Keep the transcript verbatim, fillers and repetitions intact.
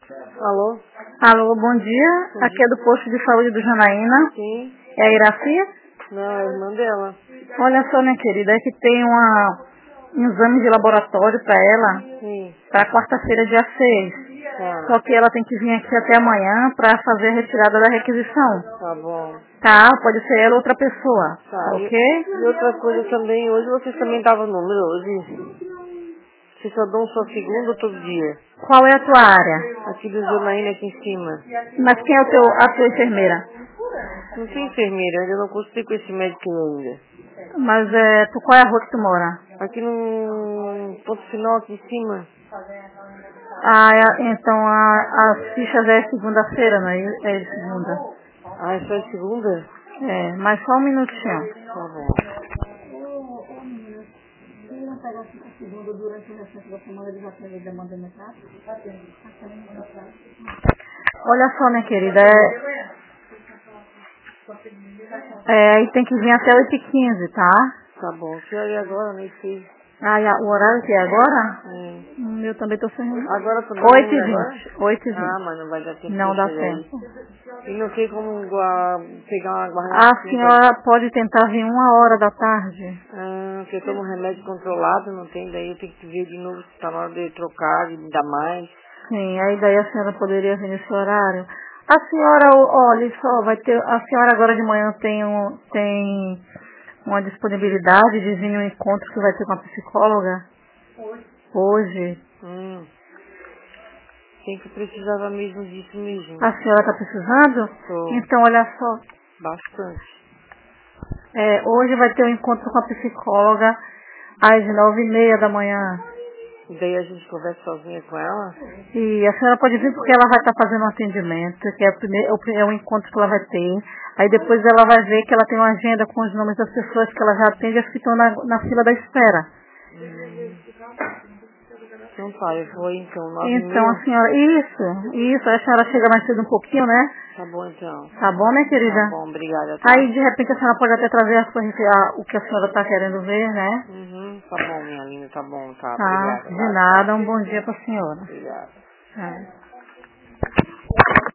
Alô? Alô, bom dia. Bom Aqui dia. é do posto de saúde do Janaína. Sim. É a Iraci? Não, é a irmã dela. Olha só, minha querida, é que tem uma, um exame de laboratório para ela Sim. para quarta-feira, dia seis. Tá. Só que ela tem que vir aqui até amanhã para fazer a retirada da requisição. Tá bom. Tá? Pode ser ela ou outra pessoa. Tá. Tá E, ok? e outra coisa também, hoje vocês também davam número hoje. Vocês só dão só segunda ou todo dia? Qual é a tua área? Aqui do Janaína aqui em cima. Mas quem é o teu, a tua enfermeira? Não tem enfermeira, ainda não consultei com esse médico ainda. Mas é, tu, qual é a rua que tu mora? Aqui no ponto final aqui em cima. Ah, é- então a, as fichas é segunda-feira, não é? É de segunda. Ah, é só é segunda? É, mas só um minutinho. Tá bom. Olha só, minha querida, é, é, aí tem que vir até oito e quinze, tá? Tá bom. Que hora é agora? Nem sei. Ah, e a- o horário que é agora? Hum. Hum, eu também tô sem... Agora também não oito e é agora? vinte. oito e Ah, vinte. mas não vai dar tempo de Não eu dá chegar aí. tempo. E não sei como gua- pegar uma A guarda-chuva. senhora pode tentar vir uma hora da tarde? Ah, que eu tomo remédio controlado, não tem, daí eu tenho que ver de novo se tá na hora de trocar, de me dar mais. Sim, aí daí a senhora poderia vir nesse horário. A senhora, olha só, vai ter... A senhora agora de manhã tem um... Tem uma disponibilidade de vir um encontro que vai ter com a psicóloga hoje. Hum, tem que precisava mesmo disso mesmo. A senhora está precisando? Tô Então, olha só, bastante. é, hoje vai ter um encontro com a psicóloga às nove e meia da manhã. E daí a gente conversa sozinha com ela? E a senhora pode vir porque ela vai estar fazendo um atendimento, que é o, primeiro, é o pri- é o encontro que ela vai ter. Aí depois ela vai ver que ela tem uma agenda com os nomes das pessoas que ela já atende, as que estão na, na fila da espera. Hum, então tá, eu vou então, nove e Então meia? a senhora, isso, isso, a senhora chega mais cedo um pouquinho, né? Tá bom então. Tá bom, minha Tá querida? bom, obrigada, Aí, tá? de repente, a senhora pode até trazer as coisas, a- o que a senhora está querendo ver, né? Uhum, tá bom, minha linda, tá bom, tá, Tá, obrigada, de tá, nada. tchau. Um bom dia para a senhora. Obrigada. É.